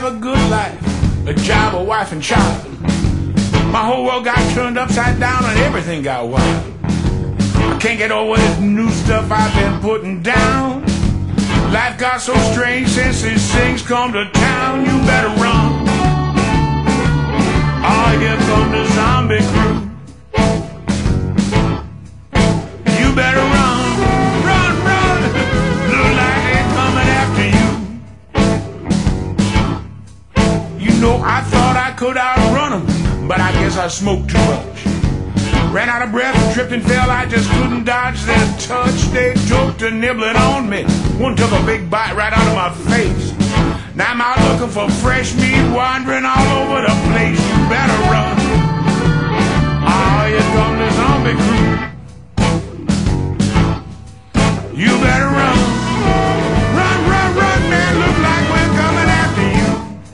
have a good life, a job, a wife and child. My whole world got turned upside down and everything got wild. I can't get over this new stuff I've been putting down. Life got so strange since these things come to town. You better run. Oh, here come the zombie crew. You better run, run, run. Look like they're coming after you. You know, I thought I could outrun them, but I guess I smoked too much. Ran out of breath, tripped and fell, I just couldn't dodge their touch. They took to nibbling on me. One took a big bite right out of my face. Now I'm out looking for fresh meat, wandering all over the place. You better run. Oh, here come the zombie crew. You better run. Run, run, run, man, look like we're coming after you.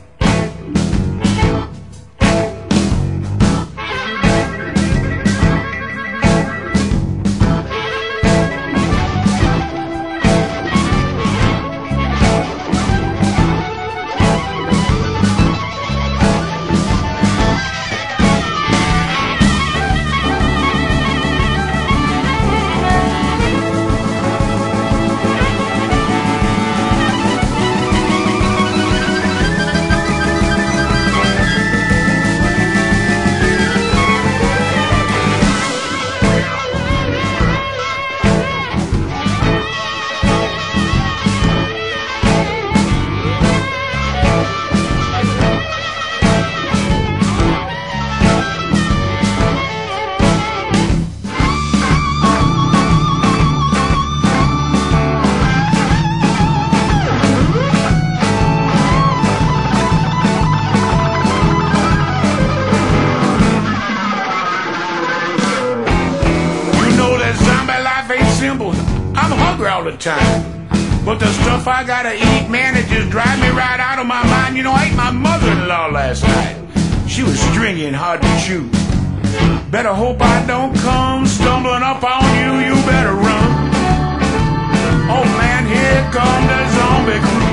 I'm hungry all the time, but the stuff I gotta eat, man, it just drives me right out of my mind. You know, I ate my mother-in-law last night. She was stringy and hard to chew. Better hope I don't come stumbling up on you. You better run. Oh man, here come the zombie crew.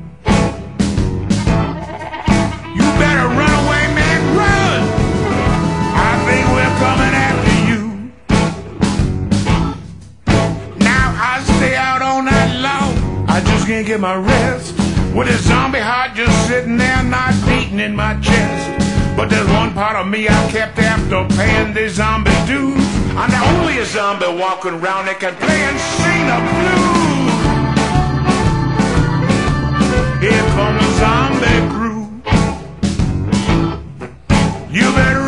You better run away, man, run. I think we're coming after you. Stay out all night long, I just can't get my rest. With a zombie heart just sitting there not beating in my chest. But there's one part of me I kept after paying the zombie dues. I'm the only zombie walking around that can play and sing the blues. Here comes the zombie crew. You better